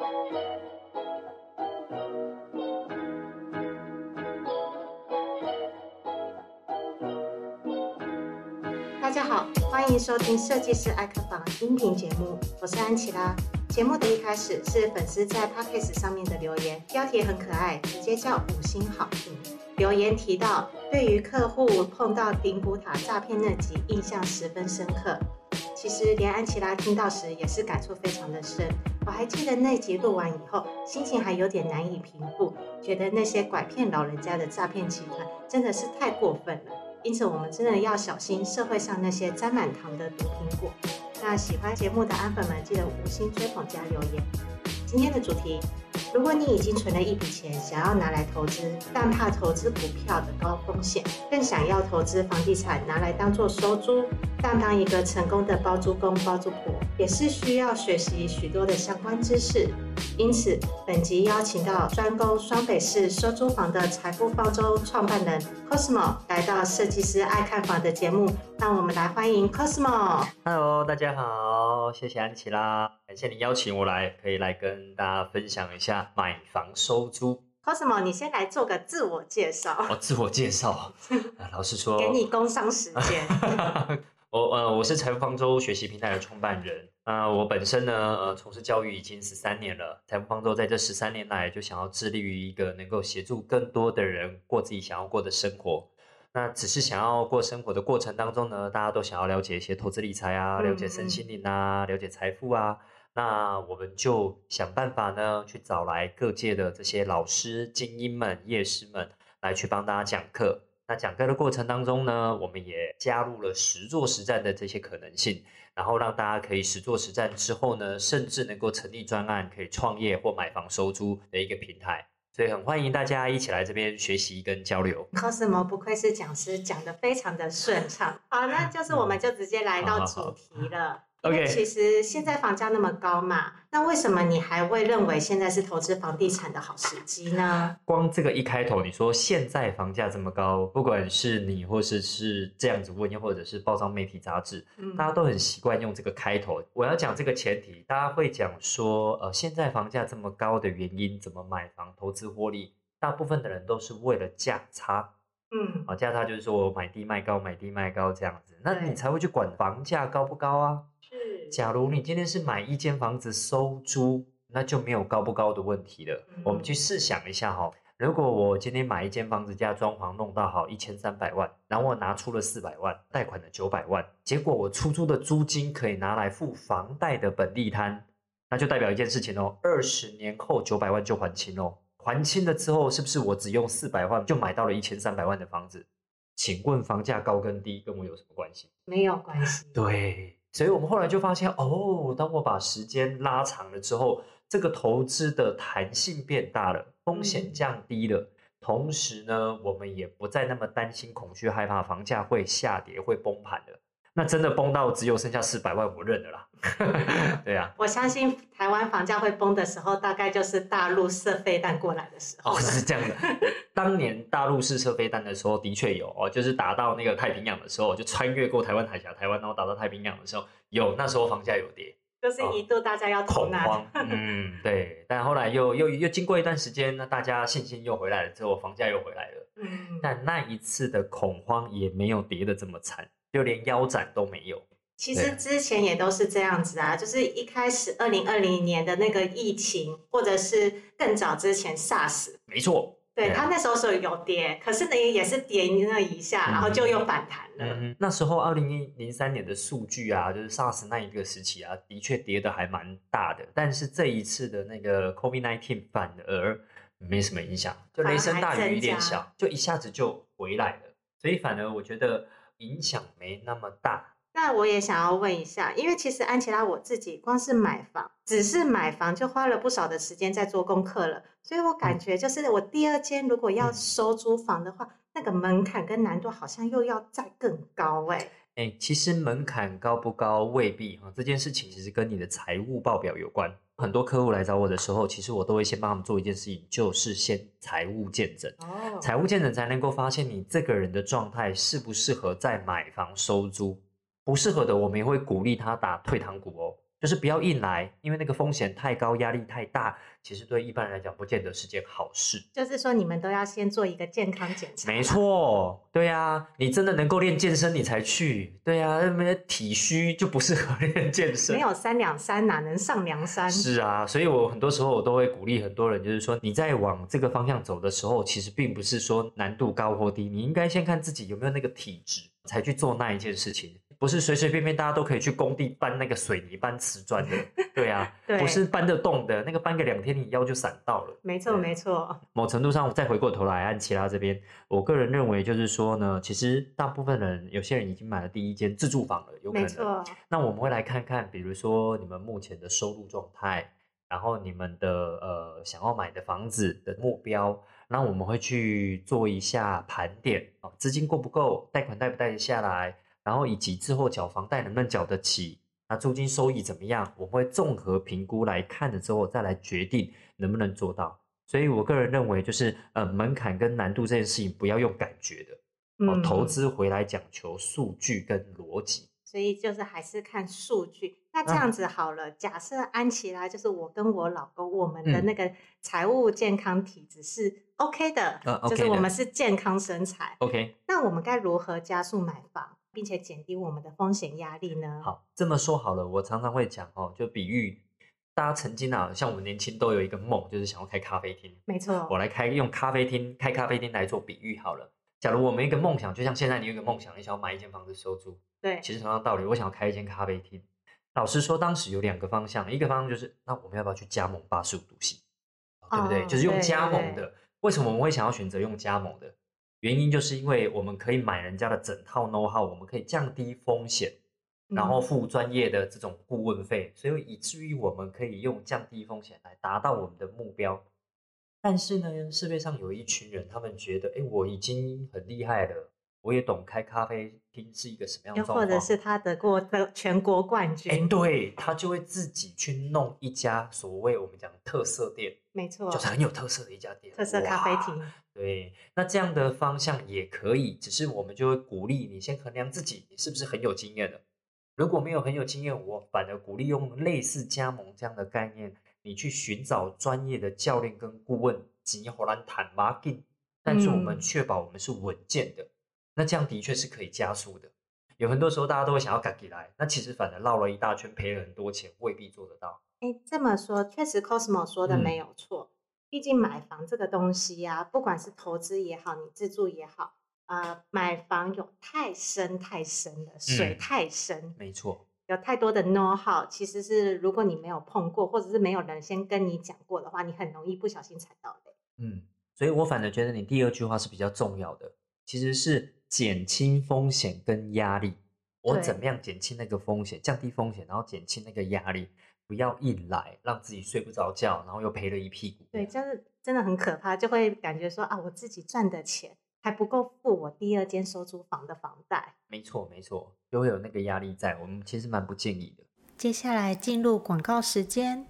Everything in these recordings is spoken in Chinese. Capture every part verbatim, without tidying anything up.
大家好，欢迎收听设计师爱客房音频节目，我是安琪拉。节目的一开始是粉丝在 Podcast 上面的留言，标题很可爱，直接叫五星好评。留言提到，对于客户碰到顶古塔诈骗那集印象十分深刻。其实连安琪拉听到时也是感触非常的深。我还记得那集录完以后，心情还有点难以平复，觉得那些拐骗老人家的诈骗集团真的是太过分了。因此，我们真的要小心社会上那些沾满糖的毒苹果。那喜欢节目的安粉们，记得五星追捧加留言。今天的主题，如果你已经存了一笔钱，想要拿来投资，但怕投资股票的高风险，更想要投资房地产拿来当做收租，但当一个成功的包租公包租婆，也是需要学习许多的相关知识。因此，本集邀请到专攻双北市收租房的财富方舟创办人 Cosmo 来到设计师爱看房的节目，让我们来欢迎 Cosmo。Hello， 大家好，谢谢安琪拉，感谢你邀请我来，可以来跟大家分享一下买房收租。 Cosmo， 你先来做个自我介绍。 哦，自我介绍，老实说， 给你工商时间。 我呃，我是财富方舟学习平台的创办人。那、呃、我本身呢，呃，从事教育已经十三年了。财富方舟在这十三年来，就想要致力于一个能够协助更多的人过自己想要过的生活。那只是想要过生活的过程当中呢，大家都想要了解一些投资理财啊，了解身心灵啊，了解财富啊。那我们就想办法呢，去找来各界的这些老师、精英们、业师们来去帮大家讲课。那讲课的过程当中呢，我们也加入了实作实战的这些可能性，然后让大家可以实作实战之后呢，甚至能够成立专案，可以创业或买房收租的一个平台。所以很欢迎大家一起来这边学习跟交流。 Cosmo 不愧是讲师，讲得非常的顺畅。好，那就是我们就直接来到主题了。因为其实现在房价那么高嘛，那为什么你还会认为现在是投资房地产的好时机呢？ 光这个一开头，你说现在房价这么高，不管是你或是是这样子问，又或者是报章媒体杂志，嗯、大家都很习惯用这个开头。我要讲这个前提，大家会讲说，呃，现在房价这么高的原因，怎么买房投资获利？大部分的人都是为了价差。嗯，啊，价差就是说我买低卖高，买低卖高这样子，那你才会去管房价高不高啊？是。假如你今天是买一间房子收租，那就没有高不高的问题了。嗯、我们去试想一下哈、哦，如果我今天买一间房子加装潢弄到好一千三百万，然后我拿出了四百万，贷款的九百万，结果我出租的租金可以拿来付房贷的本利摊，那就代表一件事情哦，二十年后九百万就还清哦。还清了之后，是不是我只用四百万就买到了一千三百万的房子？请问房价高跟低跟我有什么关系？ 没有关系。 对，所以我们后来就发现，哦，当我把时间拉长了之后，这个投资的弹性变大了，风险降低了，嗯、同时呢，我们也不再那么担心、恐惧、害怕房价会下跌、会崩盘了。那真的崩到只有剩下四百万，我认了啦。对啊， 我相信台湾房价会崩的时候，大概就是大陆射飞弹过来的时候。 哦，是这样的。当年大陆试射飞弹的时候，的确有哦，就是打到那个太平洋的时候，就穿越过台湾海峡、台湾，然后打到太平洋的时候，有那时候房价有跌， 就是一度大家要投恐慌。嗯，对。但后来又又又经过一段时间，那大家信心又回来了之后，房价又回来了。嗯，但那一次的恐慌也没有跌得这么惨。就连腰斩都没有。 其实之前也都是这样子啊，就是一开始二零二零年的那个疫情，或者是更早之前 SARS， 没错， 对，对啊、它那时候是有跌，可是呢也是跌那一下，嗯、然后就又反弹了。 嗯、那时候二零零三年的数据啊，就是 SARS 那一个时期啊，的确跌的还蛮大的，但是这一次的那个 COVID 十九 反而没什么影响，就雷声大雨一点小，就一下子就回来了，所以反而我觉得影响没那么大。 那我也想要问一下，因为其实安琪拉我自己光是买房，只是买房就花了不少的时间在做功课了，所以我感觉就是我第二间如果要收租房的话，嗯、那个门槛跟难度好像又要再更高哎、欸。 哎，其实门槛高不高未必哈，这件事情其实跟你的财务报表有关。很多客户来找我的时候，其实我都会先帮他们做一件事情，就是先财务见证。哦，财务见证才能够发现你这个人的状态适不适合再买房收租。不适合的，我们也会鼓励他打退堂鼓哦。 就是不要硬来，因为那个风险太高，压力太大，其实对一般人来讲不见得是件好事。 就是说你们都要先做一个健康检查。 没错，对啊，你真的能够练健身你才去，对啊，那体虚就不适合练健身。 没有三两山哪能上梁山？ 是啊，所以我很多时候我都会鼓励很多人，就是说你在往这个方向走的时候，其实并不是说难度高或低，你应该先看自己有没有那个体质才去做那一件事情。不是随随便便大家都可以去工地搬那个水泥、搬瓷砖的，对啊， 对， 不是搬得动的，那个搬个两天你腰就闪到了。 没错，没错。 某程度上，再回过头来安琪拉这边，我个人认为就是说呢，其实大部分人，有些人已经买了第一间自住房了，有可能。 没错。 那我们会来看看，比如说你们目前的收入状态，然后你们的呃想要买的房子的目标，那我们会去做一下盘点啊，资金够不够，贷款贷不贷得下来。然后以及之后缴房贷能不能缴得起，那租金收益怎么样，我们会综合评估来看了之后再来决定能不能做到。所以我个人认为就是呃门槛跟难度这件事情不要用感觉的，嗯哦、投资回来讲求数据跟逻辑。 所以就是还是看数据。那这样子好了，嗯、假设安琪拉就是我跟我老公，我们的那个财务健康体质是 OK 的， 嗯、 就是我们是健康身材。 OK， 那我们该如何加速买房，并且减低我们的风险压力呢？ 好，这么说好了，我常常会讲哦，就比喻大家曾经啊，像我们年轻都有一个梦，就是想要开咖啡厅。 没错， 我来开用咖啡厅开咖啡厅来做比喻好了。假如我们一个梦想，就像现在你有一个梦想，你想要买一间房子收租， 对， 其实同样道理，我想要开一间咖啡厅。老实说，当时有两个方向，一个方向就是那我们要不要去加盟八十五度 C， 对不对？哦、就是用加盟的。对对对，为什么我们会想要选择用加盟的？原因就是因为我们可以买人家的整套 know how， 我们可以降低风险，然后付专业的这种顾问费，嗯、所以以至于我们可以用降低风险来达到我们的目标。但是呢，市面上有一群人，他们觉得，哎，我已经很厉害了，我也懂开咖啡厅是一个什么样的状况， 或者是他得过的全国冠军， 哎，对，他就会自己去弄一家所谓我们讲特色店， 没错， 就是很有特色的一家店， 特色咖啡厅。 对，那这样的方向也可以，只是我们就会鼓励你先衡量自己，你是不是很有经验的。如果没有很有经验，我反而鼓励用类似加盟这样的概念，你去寻找专业的教练跟顾问，钱给咱谈马紧，但是我们确保我们是稳健的，嗯、那这样的确是可以加速的。有很多时候大家都会想要赶起来，那其实反而绕了一大圈，赔了很多钱，未必做得到。 哎，这么说，确实 Cosmo 说的没有错。嗯、毕竟买房这个东西啊，不管是投资也好，你自住也好，呃，买房有太深太深了，水太深， 嗯、没错。 有太多的 know how， 其实是如果你没有碰过，或者是没有人先跟你讲过的话，你很容易不小心踩到雷。 嗯，所以我反而觉得你第二句话是比较重要的，其实是减轻风险跟压力。我怎么样减轻那个风险，降低风险，然后减轻那个压力，不要硬来，让自己睡不着觉，然后又赔了一屁股。 对，就是真的很可怕，就会感觉说啊，我自己赚的钱还不够付我第二间收租房的房贷。 没错没错，就会有那个压力在，我们其实蛮不建议的。 接下来进入广告时间。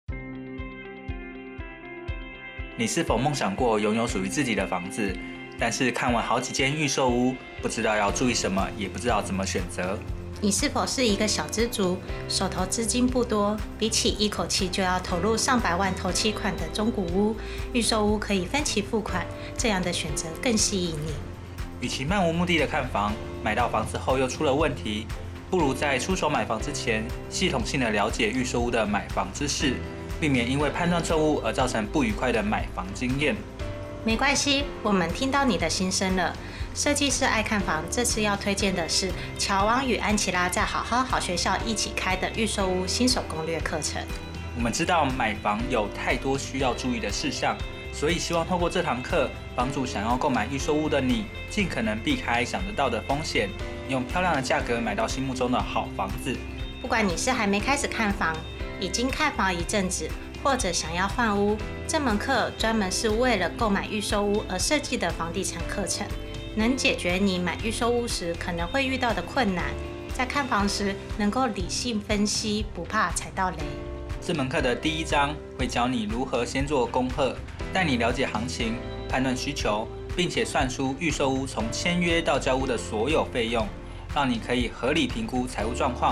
你是否梦想过拥有属于自己的房子，但是看完好几间预售屋，不知道要注意什么，也不知道怎么选择？ 你是否是一个小资族，手头资金不多，比起一口气就要投入上百万头期款的中古屋，预售屋可以分期付款，这样的选择更吸引你。 与其漫无目的的看房，买到房子后又出了问题，不如在出手买房之前，系统性的了解预售屋的买房知识，避免因为判断错误而造成不愉快的买房经验。 没关系，我们听到你的心声了。设计师爱看房这次要推荐的是乔王与安琪拉在好好好学校一起开的预售屋新手攻略课程。 我们知道买房有太多需要注意的事项，所以希望透过这堂课，帮助想要购买预售屋的你，尽可能避开想得到的风险，用漂亮的价格买到心目中的好房子。 不管你是还没开始看房，已经看房一阵子，或者想要换屋，这门课专门是为了购买预售屋而设计的房地产课程，能解决你买预售屋时可能会遇到的困难，在看房时能够理性分析，不怕踩到雷。 这门课的第一章会教你如何先做功课，带你了解行情，判断需求，并且算出预售屋从签约到交屋的所有费用，让你可以合理评估财务状况，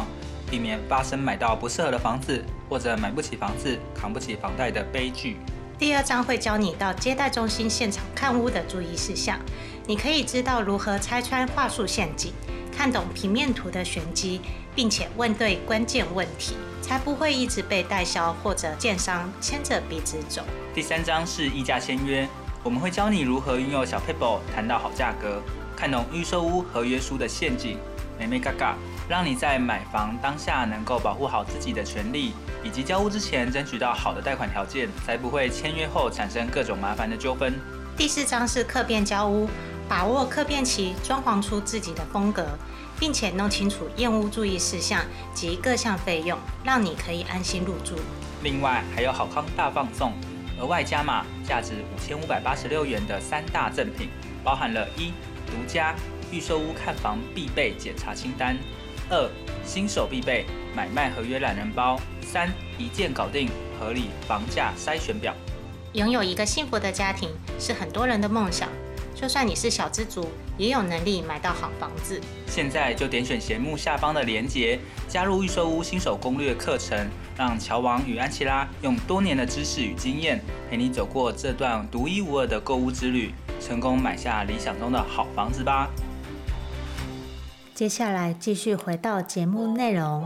避免发生买到不适合的房子，或者买不起房子、扛不起房贷的悲剧。 第二章会教你到接待中心现场看屋的注意事项，你可以知道如何拆穿话术陷阱，看懂平面图的玄机，并且问对关键问题，才不会一直被代销或者建商牵着鼻子走。 第三章是议价签约，我们会教你如何运用小 paper 谈到好价格，看懂预售屋合约书的陷阱，眉眉角角，让你在买房当下能够保护好自己的权利，以及交屋之前争取到好的贷款条件，才不会签约后产生各种麻烦的纠纷。 第四章是客变交屋，把握客变期，装潢出自己的风格，并且弄清楚验屋注意事项及各项费用，让你可以安心入住。 另外还有好康大放送，额外加码价值五千五百八十六元的三大赠品，包含了一独家预售屋看房必备检查清单，二新手必备买卖合约懒人包，三一键搞定合理房价筛选表。 拥有一个幸福的家庭是很多人的梦想，就算你是小资族，也有能力买到好房子。 现在就点选节目下方的连结，加入预售屋新手攻略课程，让乔王与安琪拉用多年的知识与经验，陪你走过这段独一无二的购屋之旅，成功买下理想中的好房子吧。 接下来继续回到节目内容。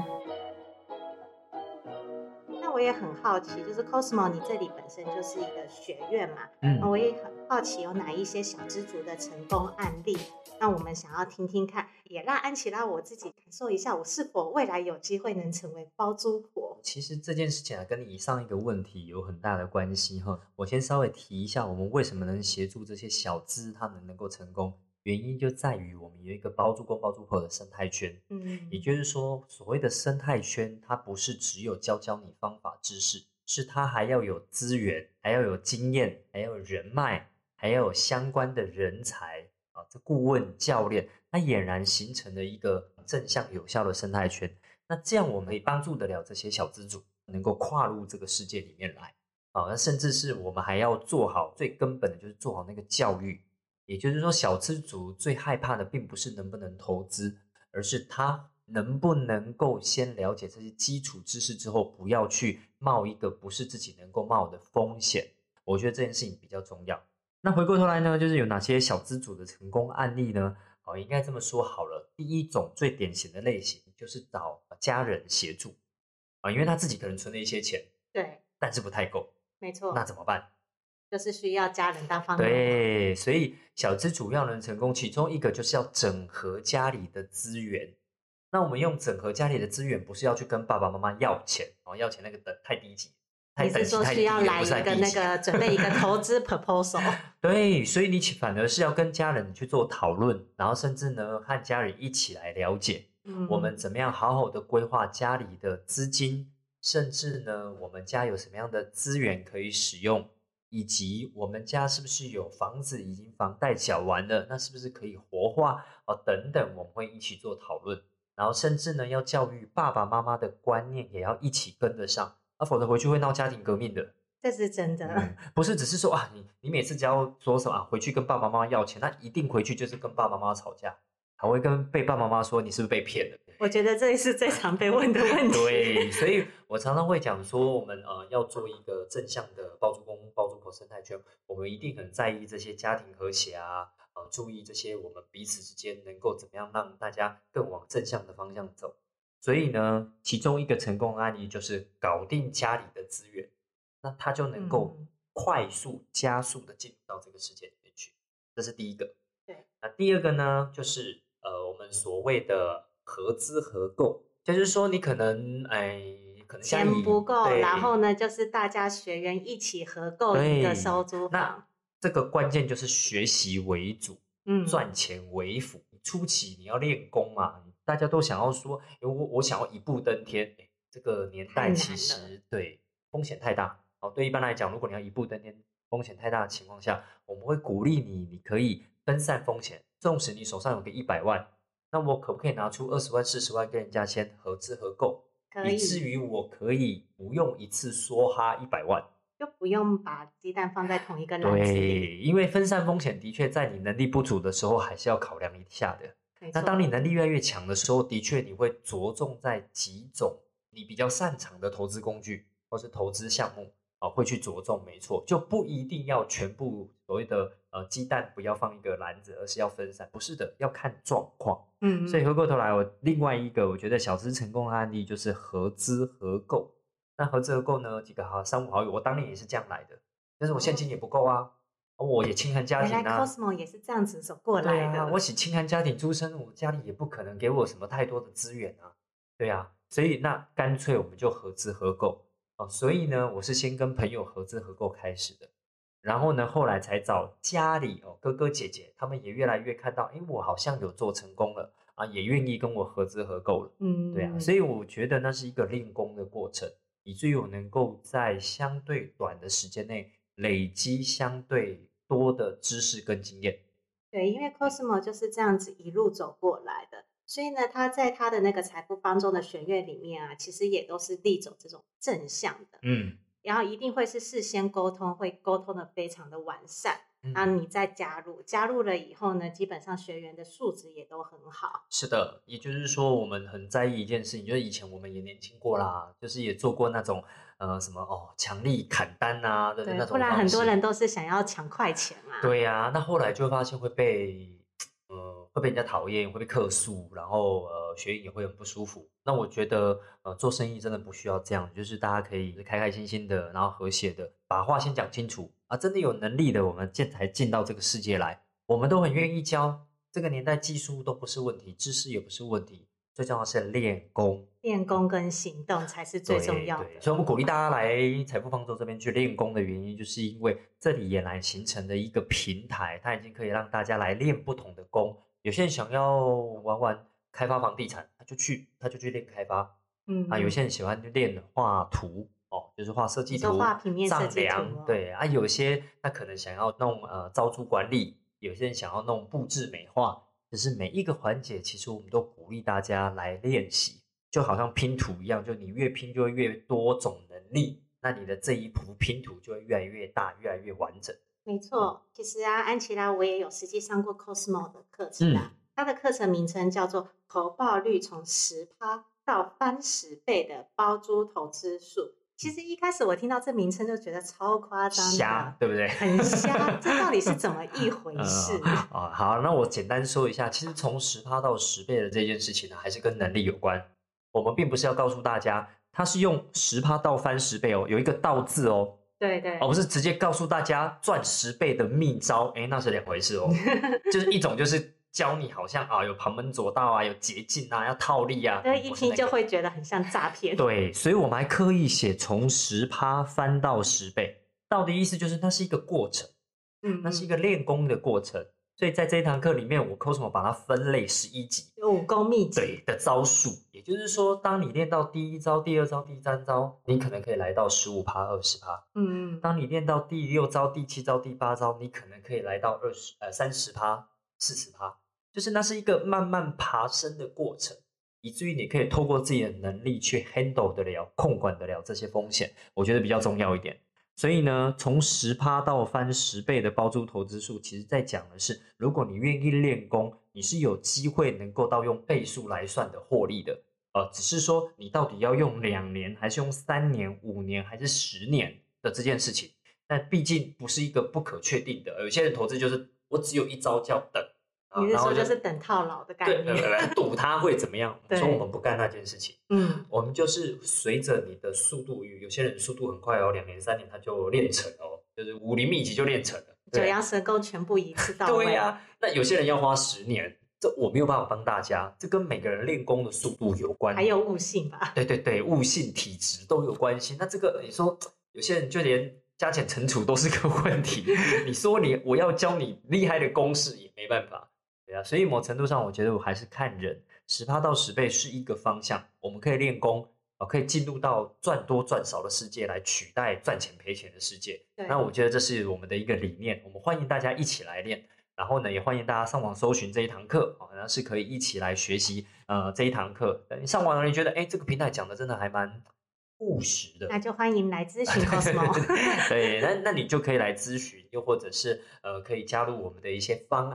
那我也很好奇，就是 Cosmo 你这里本身就是一个学院嘛，嗯，那我也很好奇有哪一些小资族的成功案例，那我们想要听听看，也让安琪拉我自己感受一下，我是否未来有机会能成为包租婆。 其实这件事情啊，跟你上一个问题有很大的关系哈。我先稍微提一下，我们为什么能协助这些小资他们能够成功。原因就在于我们有一个包租公包租婆的生态圈，嗯，也就是说，所谓的生态圈，它不是只有教教你方法知识，是它还要有资源，还要有经验，还要有人脉，还要有相关的人才啊，这顾问、教练，它俨然形成了一个正向有效的生态圈。那这样我们可以帮助得了这些小资主能够跨入这个世界里面来啊，那甚至是我们还要做好最根本的，就是做好那个教育。也就是说，小资族最害怕的并不是能不能投资，而是他能不能够先了解这些基础知识之后，不要去冒一个不是自己能够冒的风险。我觉得这件事情比较重要。那回过头来呢，就是有哪些小资族的成功案例呢？哦，应该这么说好了。第一种最典型的类型就是找家人协助啊，因为他自己可能存了一些钱， 对， 但是不太够， 没错。 那怎么办？ 就是需要家人当帮忙。 对，所以小资主要能成功，其中一个就是要整合家里的资源。那我们用整合家里的资源，不是要去跟爸爸妈妈要钱哦，要钱那个等太低级， 你是说需要来一个那个准备一个投资 proposal？ 对，所以你反而是要跟家人去做讨论，然后甚至呢和家人一起来了解，嗯，我们怎么样好好的规划家里的资金，甚至呢我们家有什么样的资源可以使用。以及我们家是不是有房子已经房贷缴完了，那是不是可以活化哦？等等，我们会一起做讨论，然后甚至呢要教育爸爸妈妈的观念也要一起跟得上，啊，否则回去会闹家庭革命的。 这是真的， 嗯、不是只是说啊，你你每次只要说什么、啊、回去跟爸爸妈妈要钱，那一定回去就是跟爸爸妈妈吵架，还会跟被爸爸妈妈说你是不是被骗了。 我觉得这是最常被问的问题。 对，所以我常常会讲说，我们呃要做一个正向的包租公包租婆生态圈，我们一定很在意这些家庭和谐啊，呃，注意这些我们彼此之间能够怎么样让大家更往正向的方向走。所以呢，其中一个成功案例就是搞定家里的资源，那他就能够快速加速的进入到这个世界里面去，这是第一个。 对， 那第二个呢，就是呃我们所谓的合资合购，就是说你可能哎，可能钱不够，然后呢，就是大家学员一起合购一个收租房。 这个关键就是学习为主，嗯，赚钱为辅。初期你要练功嘛，大家都想要说，我我想要一步登天，这个年代其实对风险太大。哦，对一般来讲，如果你要一步登天，风险太大的情况下，我们会鼓励你，你可以分散风险。纵使你手上有个一百万。那我可不可以拿出二十万、四十万跟人家先合资合购，以至于我可以不用一次梭哈一百万， 就不用把鸡蛋放在同一个篮子里。 对，因为分散风险的确在你能力不足的时候还是要考量一下的。 那当你能力越来越强的时候，的确你会着重在几种你比较擅长的投资工具或是投资项目啊，会去着重，没错，就不一定要全部所谓的呃鸡蛋不要放一个篮子，而是要分散，不是的，要看状况。嗯，所以回过头来，我另外一个我觉得小资成功的案例就是合资合购。那合资合购呢，几个好三五好友，我当年也是这样来的，但是我现金也不够啊。我也清寒家庭啊， 原来 Cosmo 也是这样子走过来的。 对啊，我是清寒家庭出身，我家里也不可能给我什么太多的资源啊。对啊，所以那干脆我们就合资合购哦。所以呢，我是先跟朋友合资合购开始的，然后呢，后来才找家里哦哥哥姐姐，他们也越来越看到，哎，我好像有做成功了啊，也愿意跟我合资合购了。嗯，对啊，所以我觉得那是一个练功的过程，以至于我能够在相对短的时间内累积相对多的知识跟经验。 对，因为 Cosmo 就是这样子一路走过来的，所以呢，他在他的那个财富方舟的选阅里面啊，其实也都是力走这种正向的，嗯，然后一定会是事先沟通，会沟通的非常的完善，然后你再加入，加入了以后呢，基本上学员的素质也都很好。 是的，也就是说我们很在意一件事情，就是以前我们也年轻过啦，就是也做过那种呃什么哦强力砍单啊的那种方式， 不然很多人都是想要抢快钱嘛。 对呀、啊，那后来就发现会被呃会被人家讨厌，会被客诉，然后呃学员也会很不舒服。那我觉得呃做生意真的不需要这样，就是大家可以开开心心的，然后和谐的把话先讲清楚啊。真的有能力的，我们进才进到这个世界来，我们都很愿意教。这个年代技术都不是问题，知识也不是问题，最重要的是练功。 练功跟行动才是最重要的。 所以我们鼓励大家来财富方舟这边去练功的原因，就是因为这里也来形成的一个平台，它已经可以让大家来练不同的功。有些人想要玩玩开发房地产，他就去他就去练开发。嗯啊，有些人喜欢练画图哦，就是画设计图、 画平面设计图、 丈量，对啊，有些他可能想要弄呃招租管理。有些人想要弄布置美化，就是每一个环节，其实我们都鼓励大家来练习，就好像拼图一样，就你越拼就会越多种能力，那你的这一幅拼图就会越来越大，越来越完整。 没错，其实啊，安琪拉我也有实际上过 Cosmo 的课程啊，嗯、它的课程名称叫做投报率从 百分之十 到翻十倍的包租投资术。其实一开始我听到这名称就觉得超夸张的， 瞎，对不对？ 很瞎，这到底是怎么一回事？ 呃哦、好，那我简单说一下，其实从 百分之十 到十倍的这件事情呢，还是跟能力有关。我们并不是要告诉大家，它是用 百分之十 到翻十倍哦，有一个道字哦。 对对， 而、哦、不是直接告诉大家赚十倍的秘招，哎，那是两回事哦。就是一种就是教你好像啊有旁门左道啊，有捷径啊，要套利啊， 对，一听就会觉得很像诈骗。 对，所以我们还刻意写从 百分之十 翻到十倍，到底意思就是那是一个过程，嗯，那是一个练功的过程。所以在这一堂课里面，我 Cosmo 把它分类十一级， 有武功秘籍对的招数，也就是说，当你练到第一招、第二招、第三招，你可能可以来到 百分之十五、二十。嗯，当你练到第六招、第七招、第八招，你可能可以来到二十呃三十趴、四十趴，就是那是一个慢慢爬升的过程，以至于你可以透过自己的能力去 handle 得了、控管得了这些风险，我觉得比较重要一点。所以呢，从 百分之十 到翻十倍的包租投资术，其实在讲的是，如果你愿意练功，你是有机会能够到用倍数来算的获利的。呃，只是说你到底要用两年，还是用三年、五年，还是十年的这件事情，但毕竟不是一个不可确定的。有些人投资就是我只有一招叫等。 你是说就是等套牢的概念？ 对，对对，赌它会怎么样？所以我们不干那件事情。嗯，我们就是随着你的速度，有些人速度很快哦，两年三年他就练成哦，就是武林秘籍就练成了。 九阳神功全部一次到位。 对呀、啊，那有些人要花十年，这我没有办法帮大家，这跟每个人练功的速度有关， 还有悟性吧？ 对对对，悟性、体质都有关系。那这个你说，有些人就连加减乘除都是个问题，你说你我要教你厉害的公式也没办法。对啊，所以某程度上，我觉得我还是看人， 百分之十 到十倍是一个方向，我们可以练功，可以进入到赚多赚少的世界来取代赚钱赔钱的世界。那我觉得这是我们的一个理念，我们欢迎大家一起来练。然后呢，也欢迎大家上网搜寻这一堂课，好像是可以一起来学习呃这一堂课。你上网了，你觉得哎这个平台讲的真的还蛮务实的， 那就欢迎来咨询 Cosmo。 对，那那你就可以来咨询，又或者是呃可以加入我们的一些方案。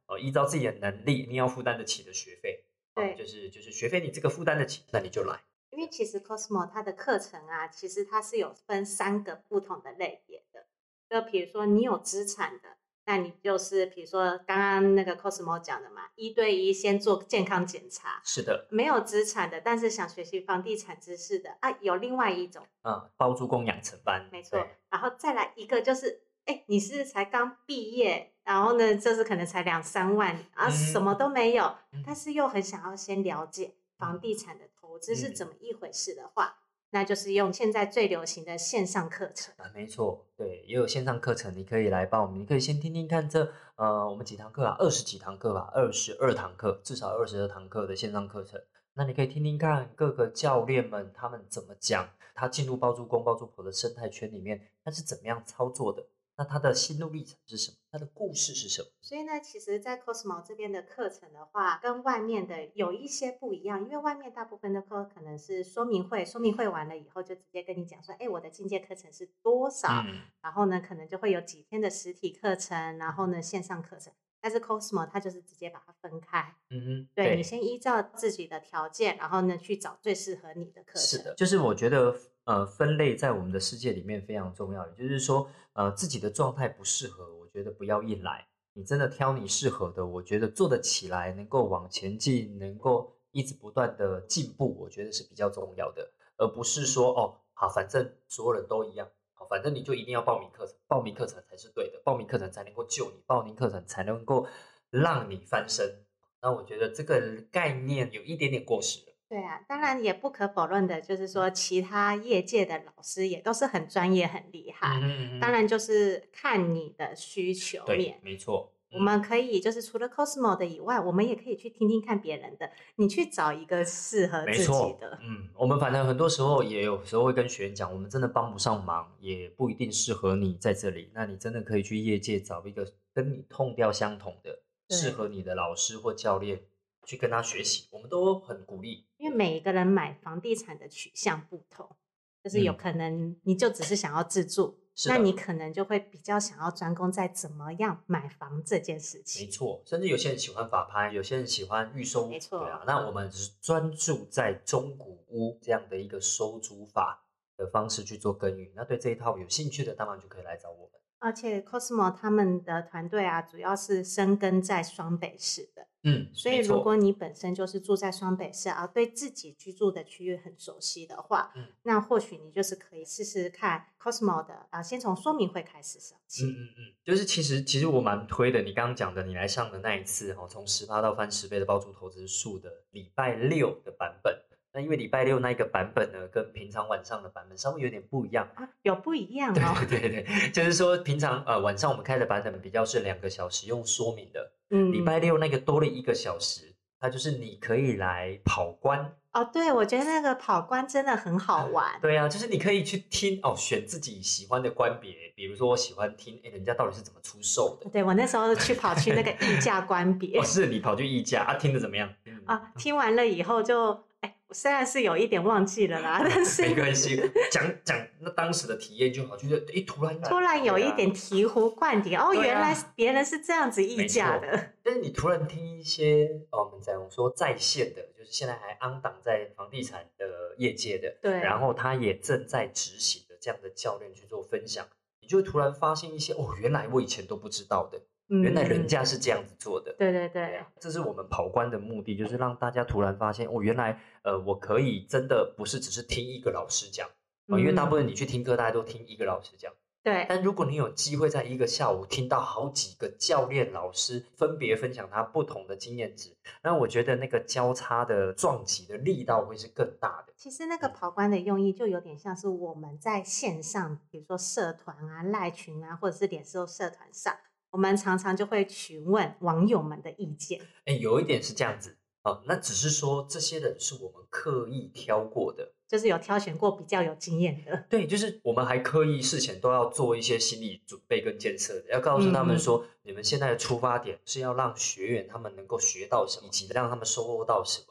呃，依照自己的能力，你要负担得起的学费， 对、 呃，就是就是学费你这个负担得起，那你就来。 因为其实 Cosmo 它的课程啊，其实它是有分三个不同的类别的。就比如说你有资产的，那你就是比如说刚刚那个 Cosmo 讲的嘛，一对一先做健康检查。 是的。 没有资产的，但是想学习房地产知识的啊，有另外一种， 嗯，包租公养成班。 没错。然后再来一个就是，哎，你是才刚毕业，然后呢，这是可能才两三万啊，嗯、什么都没有、嗯，但是又很想要先了解房地产的投资是怎么一回事的话。嗯，那就是用现在最流行的线上课程啊，没错，对，也有线上课程，你可以来报名，你可以先听听看这呃我们几堂课啊，二十几堂课吧，二十二堂课，至少二十二堂课的线上课程。那你可以听听看各个教练们他们怎么讲，他进入包租公包租婆的生态圈里面，他是怎么样操作的。那他的心路历程是什么？他的故事是什么？ 所以呢，其实在 Cosmo 这边的课程的话，跟外面的有一些不一样，因为外面大部分的课可能是说明会，说明会完了以后就直接跟你讲说，哎，我的进阶课程是多少、嗯、然后呢可能就会有几天的实体课程，然后呢线上课程。但是 Cosmo 它就是直接把它分开，嗯哼，对，对你先依照自己的条件，然后呢去找最适合你的课程。 是的，就是我觉得呃分类在我们的世界里面非常重要，也就是说呃自己的状态不适合，我觉得不要硬来，你真的挑你适合的，我觉得做得起来，能够往前进，能够一直不断的进步，我觉得是比较重要的，而不是说哦好，反正所有人都一样。反正你就一定要报名课程，报名课程才是对的，报名课程才能够救你，报名课程才能够让你翻身。那我觉得这个概念有一点点过时了。 对啊，当然也不可否认的，就是说其他业界的老师也都是很专业、很厉害。嗯嗯，当然就是看你的需求面。 对，没错。 我们可以就是除了 Cosmo 的以外，我们也可以去听听看别人的，你去找一个适合自己的。 嗯，我们反正很多时候也有时候会跟学员讲，我们真的帮不上忙，也不一定适合你在这里。那你真的可以去业界找一个跟你痛调相同的、适合你的老师或教练，去跟他学习。我们都很鼓励， 因为每一个人买房地产的取向不同，就是有可能你就只是想要自住。嗯，那你可能就会比较想要专攻在怎么样买房这件事情。 没错，甚至有些人喜欢法拍，有些人喜欢预售屋。 没错， 对啊，那我们只是专注在中古屋这样的一个收租法的方式去做耕耘。那对这一套有兴趣的，当然就可以来找我们。 而且 Cosmo 他们的团队啊，主要是深耕在双北市的。嗯，所以如果你本身就是住在双北市啊，对自己居住的区域很熟悉的话，嗯，那或许你就是可以试试看 Cosmo 的啊，先从说明会开始上起。 嗯嗯嗯，就是其实其实我蛮推的，你刚刚讲的，你来上的那一次哦，从十趴到翻十倍的包租投资术的礼拜六的版本。那因为礼拜六那一个版本呢，跟平常晚上的版本稍微有点不一样啊，有不一样哦。 对对对对，就是说平常呃晚上我们开的版本比较是两个小时用说明的，嗯，礼拜六那个多了一个小时，它就是你可以来跑关。 哦，对，我觉得那个跑关真的很好玩。 对啊，就是你可以去听哦，选自己喜欢的关别，比如说我喜欢听，哎，人家到底是怎么出售的。 对，我那时候去跑去那个议价关别。 哦，是你跑去议价啊，听得怎么样？ 啊，听完了以后就，哎，虽然是有一点忘记了啦，但是没关系，讲讲那当时的体验就好，就是哎，突然突然有一点醍醐灌顶，哦，原来别人是这样子议价的。 但是你突然听一些，哦，我们在说在线的，就是现在还昂档在房地产的业界的， 对， 然后他也正在执行的这样的教练去做分享，你就会突然发现一些，哦，原来我以前都不知道的。原来人家是这样子做的。 嗯，对对 对, 对啊，这是我们跑关的目的，就是让大家突然发现，哦，原来呃我可以真的不是只是听一个老师讲，呃、因为大部分你去听课大家都听一个老师讲， 对， 但如果你有机会在一个下午听到好几个教练老师分别分享他不同的经验值，那我觉得那个交叉的撞击的力道会是更大的。 其实那个跑关的用意就有点像是我们在线上，比如说社团啊、赖群啊，或者是脸书社团上，我们常常就会询问网友们的意见。 哎，有一点是这样子哦，那只是说这些人是我们刻意挑过的， 就是有挑选过比较有经验的。 对，就是我们还刻意事前都要做一些心理准备跟建设的，要告诉他们说，嗯、你们现在的出发点是要让学员他们能够学到什么，以及让他们收获到什么。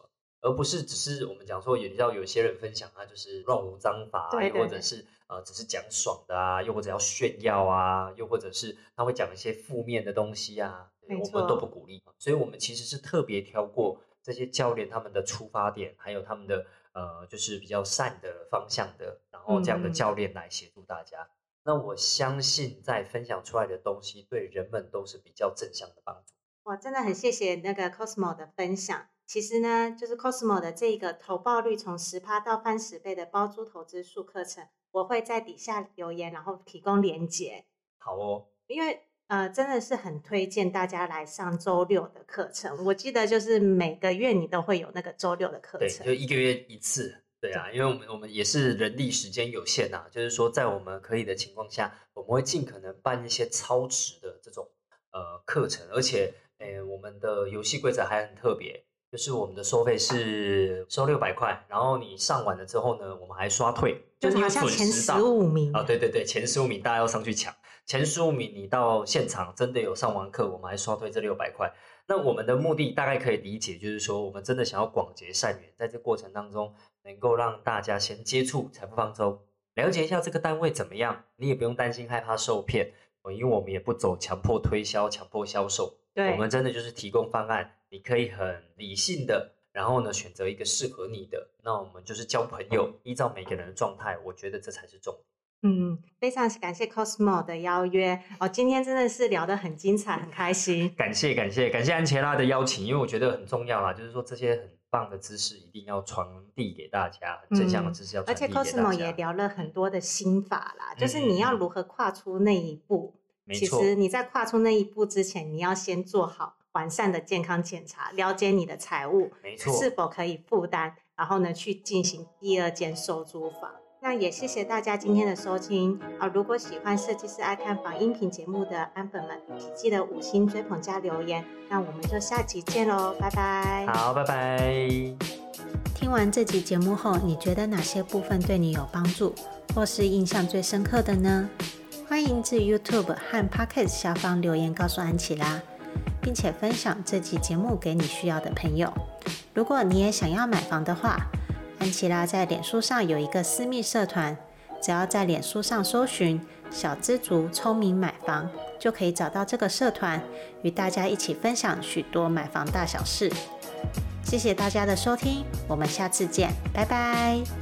而不是只是我们讲说，有叫有些人分享啊，就是乱无章法、啊， 对对对， 又或者是呃只是讲爽的啊，又或者要炫耀啊，又或者是他会讲一些负面的东西啊，我们都不鼓励。所以我们其实是特别挑过这些教练他们的出发点，还有他们的呃就是比较善的方向的，然后这样的教练来协助大家。嗯、那我相信在分享出来的东西，对人们都是比较正向的帮助。 哇，真的很谢谢那个 Cosmo 的分享。其实呢，就是 Cosmo 的这个投报率从 百分之十 到翻十倍的包租投资术课程，我会在底下留言，然后提供连结。 好哦， 因为呃，真的是很推荐大家来上周六的课程。我记得就是每个月你都会有那个周六的课程， 对，就一个月一次。对啊，因为我们我们也是人力时间有限啊，就是说在我们可以的情况下，我们会尽可能办一些超值的这种呃课程，而且诶我们的游戏规则还很特别。就是我们的收费是收六百块，然后你上完了之后呢，我们还刷退， 就是好像前十五名啊，对对对，前十五名大家要上去抢，前十五名你到现场真的有上完课，我们还刷退这六百块。那我们的目的大概可以理解，就是说我们真的想要广结善缘，在这过程当中能够让大家先接触财富方舟，了解一下这个单位怎么样，你也不用担心害怕受骗，因为我们也不走强迫推销、强迫销售， 对， 我们真的就是提供方案。你可以很理性的，然后呢选择一个适合你的，那我们就是交朋友，依照每个人的状态，我觉得这才是重点。 嗯，非常感谢 Cosmo 的邀约哦，今天真的是聊得很精彩，很开心。 感谢感谢感谢安琪拉的邀请，因为我觉得很重要啦，就是说这些很棒的知识一定要传递给大家，正向的知识要传递给大家。 而且 Cosmo 也聊了很多的心法啦，嗯、就是你要如何跨出那一步。 没错， 其实你在跨出那一步之前，你要先做好完善的健康检查，了解你的财务没错是否可以负担，然后呢去进行第二间收租房。那也谢谢大家今天的收听啊！如果喜欢设计师爱看房音频节目的安粉们，记得五星追捧加留言。那我们就下集见喽，拜拜！ 好，拜拜！ 听完这集节目后，你觉得哪些部分对你有帮助，或是印象最深刻的呢？欢迎至 YouTube 和 Podcast 下方留言告诉安琪拉，并且分享这集节目给你需要的朋友。如果你也想要买房的话，安琪拉在脸书上有一个私密社团，只要在脸书上搜寻小资族聪明买房，就可以找到这个社团，与大家一起分享许多买房大小事。谢谢大家的收听，我们下次见，拜拜。